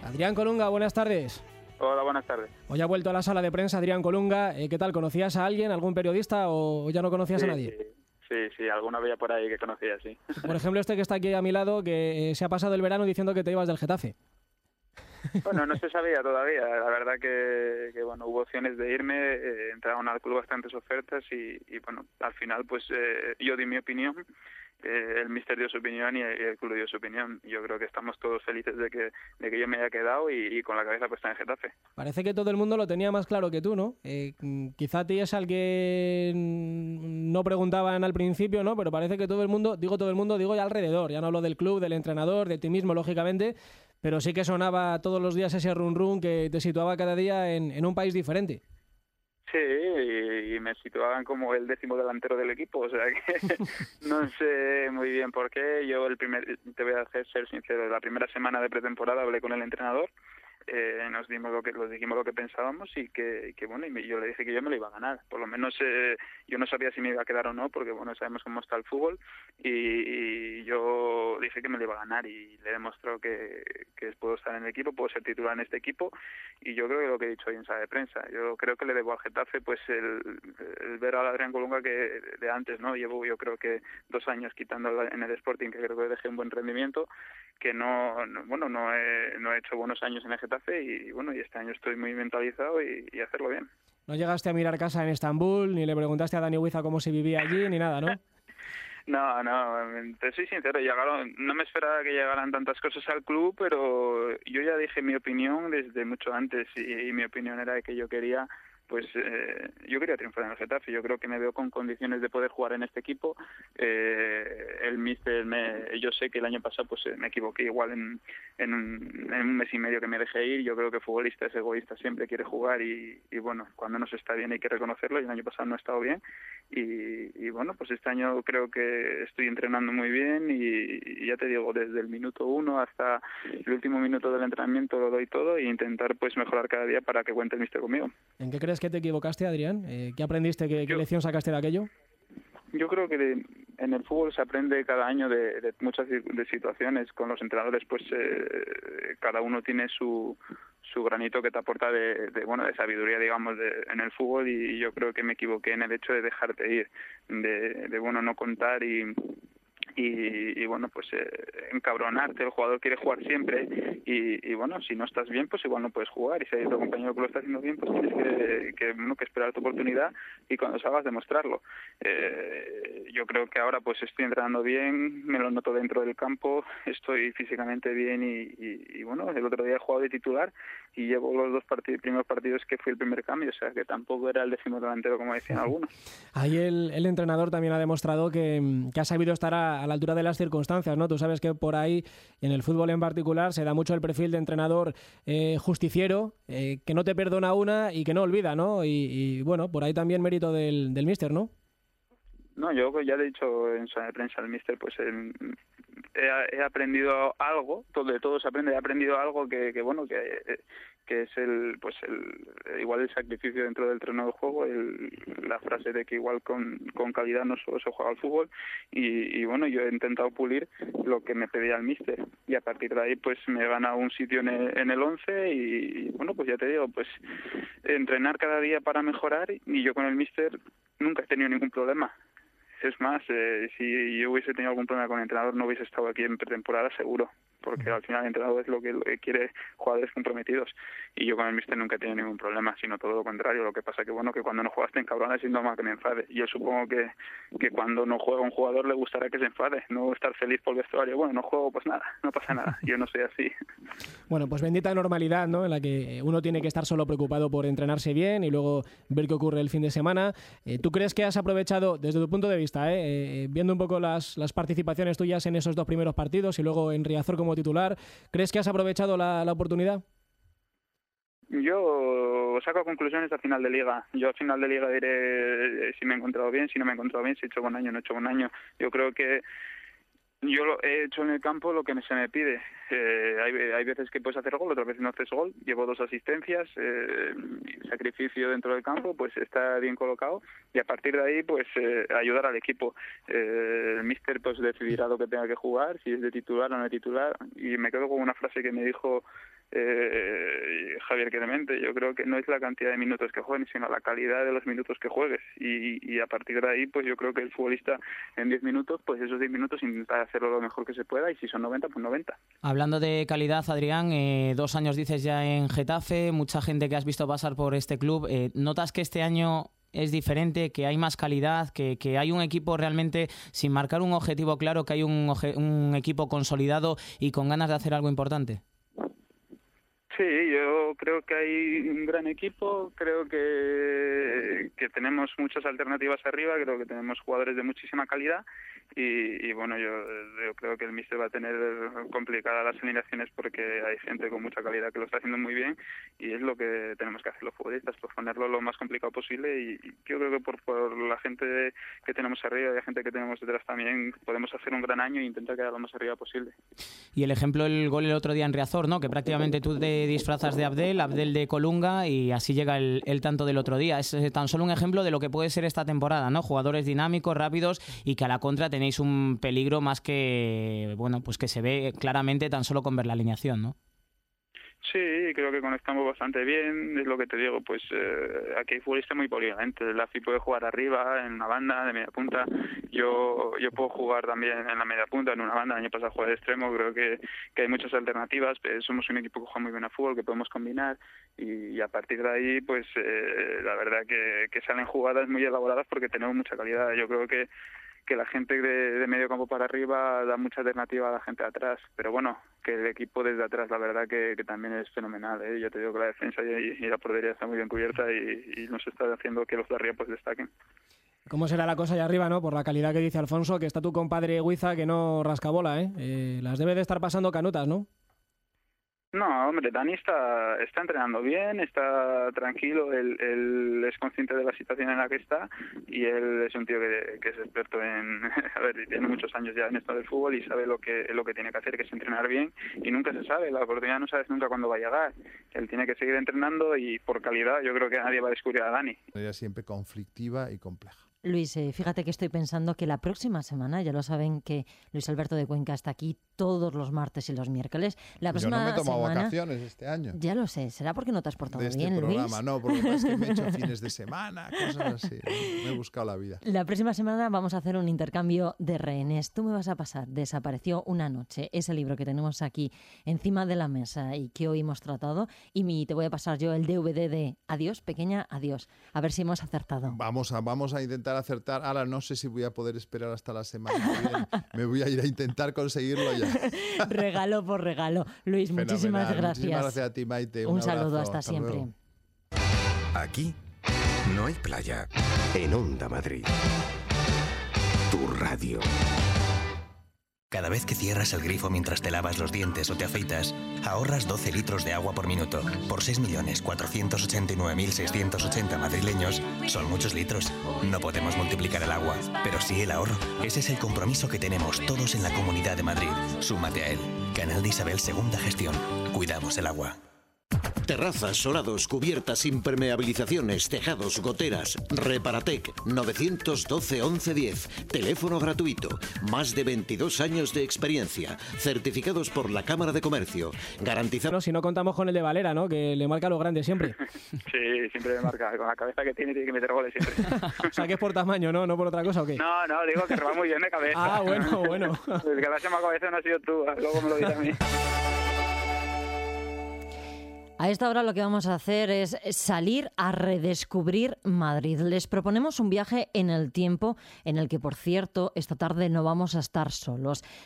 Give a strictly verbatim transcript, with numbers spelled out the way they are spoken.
Adrián Colunga, buenas tardes. Hola, buenas tardes. Hoy ha vuelto a la sala de prensa Adrián Colunga. Eh, ¿Qué tal? ¿Conocías a alguien, algún periodista o ya no conocías sí, a nadie? Sí, sí, sí, alguna veía por ahí que conocía, sí. Por ejemplo, este que está aquí a mi lado, que eh, se ha pasado el verano diciendo que te ibas del Getafe. Bueno, no se sabía todavía. La verdad que, que bueno, hubo opciones de irme, eh, entraron al club bastantes ofertas y, y bueno, al final pues eh, yo di mi opinión, eh, el míster dio su opinión y el club dio su opinión. Yo creo que estamos todos felices de que de que yo me haya quedado y, y con la cabeza puesta en Getafe. Parece que todo el mundo lo tenía más claro que tú, ¿no? Eh, quizá a ti es al que no preguntaban al principio, ¿no? Pero parece que todo el mundo, digo todo el mundo, digo ya alrededor. Ya no hablo del club, del entrenador, de ti mismo, lógicamente, pero sí que sonaba todos los días ese run run que te situaba cada día en, en un país diferente. Sí, y, y me situaban como el décimo delantero del equipo, o sea que no sé muy bien por qué. Yo el primer, te voy a hacer ser sincero, la primera semana de pretemporada hablé con el entrenador, eh, nos dimos lo que, nos dijimos lo que pensábamos y que, que bueno, y me, yo le dije que yo me lo iba a ganar. Por lo menos eh, yo no sabía si me iba a quedar o no, porque bueno, sabemos cómo está el fútbol, y, y yo dije que me lo iba a ganar y le he demostrado que, que puedo estar en el equipo, puedo ser titular en este equipo, y yo creo que lo que he dicho hoy en sala de prensa, yo creo que le debo al Getafe pues el, el ver al Adrián Colunga que de antes, ¿no? Llevo yo creo que dos años quitando en el Sporting, que creo que dejé un buen rendimiento, que no, no bueno, no he, no he hecho buenos años en el Getafe y bueno, y este año estoy muy mentalizado y, y hacerlo bien. No llegaste a mirar casa en Estambul, ni le preguntaste a Dani Huiza cómo se vivía allí, ni nada, ¿no? No, no, te soy sincero, llegaron, no me esperaba que llegaran tantas cosas al club, pero yo ya dije mi opinión desde mucho antes y, y mi opinión era que yo quería pues eh, yo quería triunfar en el Getafe. Yo creo que me veo con condiciones de poder jugar en este equipo. Eh, el míster, me, yo sé que el año pasado pues me equivoqué igual en, en, un, en un mes y medio que me dejé ir. Yo creo que futbolista es egoísta, siempre quiere jugar y, y bueno, cuando no se está bien hay que reconocerlo y el año pasado no he estado bien y, y bueno, pues este año creo que estoy entrenando muy bien y, y ya te digo, desde el minuto uno hasta el último minuto del entrenamiento lo doy todo e intentar pues mejorar cada día para que cuente el míster conmigo. ¿En qué crees que te equivocaste, Adrián? Eh, ¿Qué aprendiste? ¿Qué, qué yo, lección sacaste de aquello? Yo creo que de, en el fútbol se aprende cada año de, de muchas de situaciones. Con los entrenadores, pues eh, cada uno tiene su su granito que te aporta de, de bueno de sabiduría, digamos, de, en el fútbol y yo creo que me equivoqué en el hecho de dejarte ir, de, de bueno no contar y Y, y bueno, pues eh, encabronarte, el jugador quiere jugar siempre y, y bueno, si no estás bien, pues igual no puedes jugar y si hay otro compañero que lo está haciendo bien, pues tienes que, que, bueno, que esperar tu oportunidad y cuando salgas demostrarlo. Eh, yo creo que ahora pues estoy entrenando bien, me lo noto dentro del campo, estoy físicamente bien y, y, y bueno, el otro día he jugado de titular y llevo los dos partidos, primeros partidos que fui el primer cambio, o sea que tampoco era el décimo delantero como decían algunos. Ahí el, el entrenador también ha demostrado que, que ha sabido estar a, a la altura de las circunstancias, ¿no? Tú sabes que por ahí, en el fútbol en particular, se da mucho el perfil de entrenador eh, justiciero, eh, que no te perdona una y que no olvida, ¿no? Y, y bueno, por ahí también mérito del, del míster, ¿no? No, yo ya he dicho en su prensa al míster, pues el, he, he aprendido algo, todo, de todo se aprende, he aprendido algo que, que bueno, que, que es el, pues el, igual el sacrificio dentro del terreno de juego, el, la frase de que igual con, con calidad no solo se juega al fútbol y, y bueno, yo he intentado pulir lo que me pedía el míster y a partir de ahí pues me he ganado un sitio en el, en el once y, y bueno, pues ya te digo, pues entrenar cada día para mejorar y yo con el míster nunca he tenido ningún problema. Es más, eh, si yo hubiese tenido algún problema con el entrenador no hubiese estado aquí en pretemporada seguro, porque al final el entrenador es lo que, lo que quiere, jugadores comprometidos, y yo con el míster nunca he tenido ningún problema, sino todo lo contrario. Lo que pasa que bueno, que cuando no juegas te encabronas y es normal que me enfade. Yo supongo que, que cuando no juega un jugador le gustará que se enfade, no estar feliz por el vestuario. Bueno, no juego, pues nada, no pasa nada, yo no soy así. Bueno, pues bendita normalidad, ¿no? En la que uno tiene que estar solo preocupado por entrenarse bien y luego ver qué ocurre el fin de semana. Eh, ¿Tú crees que has aprovechado, desde tu punto de vista, eh, eh, viendo un poco las, las participaciones tuyas en esos dos primeros partidos y luego en Riazor como titular, ¿crees que has aprovechado la, la oportunidad? Yo saco conclusiones a final de liga. Yo a final de liga diré si me he encontrado bien, si no me he encontrado bien, si he hecho buen año o no he hecho buen año. Yo creo que yo lo he hecho en el campo lo que se me pide. Eh, hay, hay veces que puedes hacer gol, otras veces no haces gol. Llevo dos asistencias, eh, sacrificio dentro del campo, pues está bien colocado y a partir de ahí pues eh, ayudar al equipo. Eh, el míster pues decidirá lo que tenga que jugar, si es de titular o no de titular. Y me quedo con una frase que me dijo eh, Javier Clemente. Yo creo que no es la cantidad de minutos que jueguen, sino la calidad de los minutos que juegues, y, y a partir de ahí pues yo creo que el futbolista en diez minutos, pues esos diez minutos intenta hacerlo lo mejor que se pueda, y si son noventa, pues noventa. Hablando de calidad, Adrián, eh, dos años dices ya en Getafe, mucha gente que has visto pasar por este club, eh, ¿notas que este año es diferente, que hay más calidad, que, que hay un equipo realmente sin marcar un objetivo claro, que hay un, un equipo consolidado y con ganas de hacer algo importante? Sí, yo creo que hay un gran equipo, creo que, que tenemos muchas alternativas arriba, creo que tenemos jugadores de muchísima calidad y, y bueno, yo, yo creo que el míster va a tener complicadas las alineaciones porque hay gente con mucha calidad que lo está haciendo muy bien, y es lo que tenemos que hacer los futbolistas, pues ponerlo lo más complicado posible, y, y yo creo que por, por la gente que tenemos arriba y la gente que tenemos detrás también podemos hacer un gran año e intentar quedar lo más arriba posible. Y el ejemplo, el gol el otro día en Riazor, ¿no? Que prácticamente tú te disfrazas de Abdel, Abdel de Colunga, y así llega el, el tanto del otro día. Es tan solo un ejemplo de lo que puede ser esta temporada, ¿no? Jugadores dinámicos, rápidos, y que a la contra tenéis un peligro más que, bueno, pues que se ve claramente tan solo con ver la alineación, ¿no? Sí, creo que conectamos bastante bien, es lo que te digo, pues eh, aquí hay futbolistas muy polivalentes. Lafi puede jugar arriba, en una banda, de media punta, yo yo puedo jugar también en la media punta, en una banda, el año pasado jugué de extremo, creo que, que hay muchas alternativas, pero somos un equipo que juega muy bien a fútbol, que podemos combinar, y, y a partir de ahí, pues eh, la verdad que, que salen jugadas muy elaboradas porque tenemos mucha calidad. Yo creo que que la gente de, de medio campo para arriba da mucha alternativa a la gente de atrás, pero bueno, que el equipo desde atrás la verdad que, que también es fenomenal, ¿eh? Yo te digo que la defensa y, y la portería está muy bien cubierta y, y nos está haciendo que los de arriba pues destaquen. ¿Cómo será la cosa allá arriba, no? Por la calidad que dice Alfonso, que está tu compadre Huiza que no rasca bola, ¿eh? eh las debe de estar pasando canutas, ¿no? No, hombre, Dani está, está entrenando bien, está tranquilo, él, él es consciente de la situación en la que está, y él es un tío que, que es experto en, a ver, tiene muchos años ya en esto del fútbol y sabe lo que lo que tiene que hacer, que es entrenar bien, y nunca se sabe, la oportunidad no sabes nunca cuándo va a llegar. Él tiene que seguir entrenando y por calidad yo creo que nadie va a descubrir a Dani. Era siempre conflictiva y compleja. Luis, eh, fíjate que estoy pensando que la próxima semana, ya lo saben que Luis Alberto de Cuenca está aquí todos los martes y los miércoles. La próxima Yo no me he tomado semana, vacaciones este año. Ya lo sé, será porque no te has portado de este bien, programa, Luis. no, porque es que me he hecho fines de semana, cosas así. Me he buscado la vida. La próxima semana vamos a hacer un intercambio de rehenes. Tú me vas a pasar Desapareció una noche, ese libro que tenemos aquí encima de la mesa y que hoy hemos tratado, y mi, te voy a pasar yo el D V D de Adiós, pequeña, adiós. A ver si hemos acertado. Vamos a, vamos a intentar acertar. Ahora no sé si voy a poder esperar hasta la semana que viene. Me voy a ir a intentar conseguirlo ya. Regalo por regalo. Luis, Fenomenal. muchísimas gracias. Muchísimas gracias a ti, Maite. Un, Un saludo, abrazo. hasta, hasta siempre. Luego. Aquí no hay playa. En Onda Madrid. Tu radio. Cada vez que cierras el grifo mientras te lavas los dientes o te afeitas, ahorras doce litros de agua por minuto. Por seis millones cuatrocientos ochenta y nueve mil seiscientos ochenta madrileños, son muchos litros. No podemos multiplicar el agua, pero sí el ahorro. Ese es el compromiso que tenemos todos en la Comunidad de Madrid. Súmate a él. Canal de Isabel Segunda Gestión. Cuidamos el agua. Terrazas, solados, cubiertas, impermeabilizaciones, tejados, goteras. Reparatec nueve uno dos, once diez. Teléfono gratuito. Más de veintidós años de experiencia. Certificados por la Cámara de Comercio. Garantizado. Bueno, si no contamos con el de Valera, ¿no? Que le marca a los grandes siempre. Sí, siempre me marca. Con la cabeza que tiene, tiene que meter goles siempre. O sea, que es por tamaño, ¿no? ¿No por otra cosa o qué? No, no, digo que roba muy bien de cabeza. Ah, bueno, bueno. El que la más cabeza no ha sido tú, luego me lo dirás a mí. A esta hora lo que vamos a hacer es salir a redescubrir Madrid. Les proponemos un viaje en el tiempo en el que, por cierto, esta tarde no vamos a estar solos.